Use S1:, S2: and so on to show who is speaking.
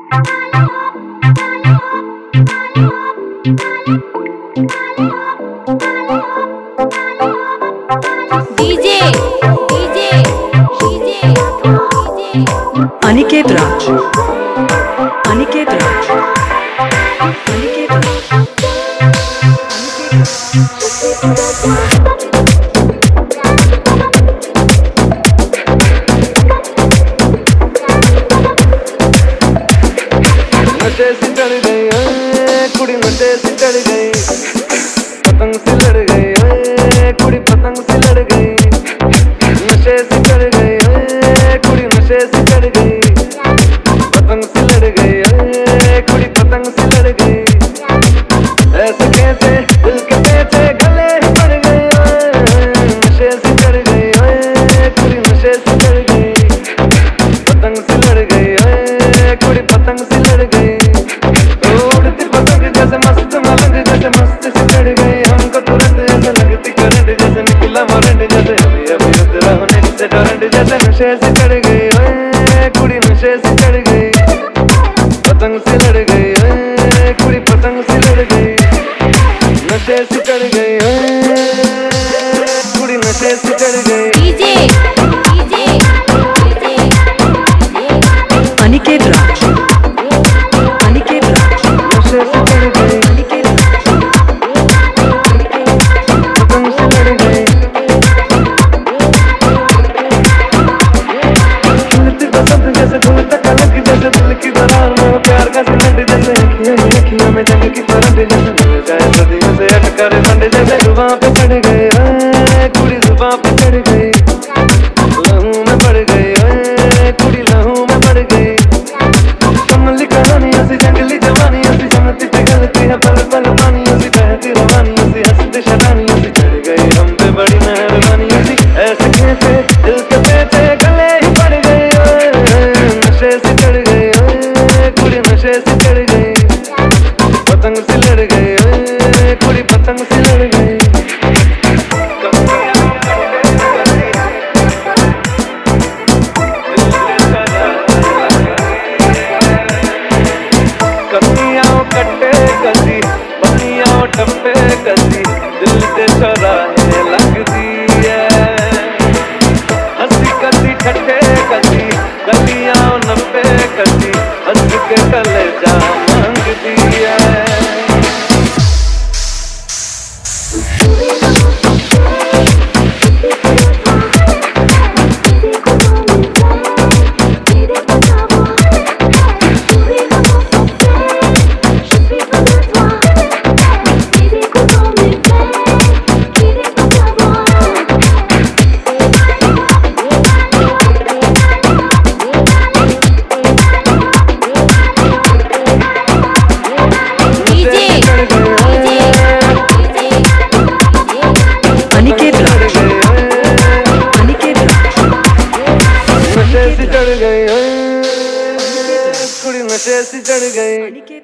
S1: DJ DJ DJ
S2: Aniket Raj, Aniket Raj, Aniket Raj,
S3: नशे से चढ़ गई कुड़ी, नशे से चढ़ गई, पतंग से लड़ गई कुड़ी, पतंग से लड़ गई। नशे से चढ़ गई कुड़ी, नशे से चढ़ गई, पतंग से लड़ गई कुड़ी, पतंग से लड़ गई। ऐसे कैसे दिल के पेचे गले ही पड़ गए, नशे से चढ़ गई कुड़ी, नशे से चढ़ गई, पतंग से लड़ गई कुड़ी, पतंग से लड़ गई। उड़ती पतंग जैसे मस्त मलंग, जैसे मस्त से चढ़ गई हमको तुरंत, ऐसे लगती करंट जैसे निकला वारंट, जैसे अभी अभी उतरा होने से टोरेंट। जैसे नशे से चढ़ गई कुड़ी, नशे से चढ़ गई, पतंग से लड़ गई कुड़ी, पतंग से लड़ गई। नशे से चढ़ गई कुड़ी, नशे से चढ़ गई।
S1: डीजे डीजे
S2: अनिकेत राज, अनिकेत राज,
S3: नशे से चढ़ गई,
S2: अनिकेत राज,
S3: पतंग से लड़ गई। उड़ती पसंद जैसे धूल तक अलग, जैसे दिल की दरार में प्यार का सिमंड, जैसे अखियों में जंग की करंट, जैसे मिल जाए सदियों से अटकर बंड। जैसे जुबां पे चढ़ गए कुड़ी, जुबां पे चढ़ गई, लहू में बढ़ गई कुड़ी, लहू में बढ़ गई। कमली कहानी ऐसी जंगली जवानी, ऐसी जमती पिघलती है पल पल पानी, ऐसी बहती रवानी, ऐसी हंसती शरानी, ऐसी चढ़ गई हम पे बड़ी मेहरबानी। ऐसे कैसे दिल के पेचे गले ही पड़ गए, नशे से चढ़ गई कुड़ी, नशे से चढ़ गई, पतंग से लड़ गई कुड़ी, पतंग से लड़ गई। कमियाँ कट्टे कसी, बनियाँ टप्पे कसी, दिल से चौराहे लगती है। हंसी कसी ठट्ठे कसी, गलियाँ नब्बे कसी, हंस के कलेजा मांगती है।
S2: अनिकेत राज, अनिकेत राज,
S3: नशे से चढ़ गई कुड़ी, नशे से चढ़ गई।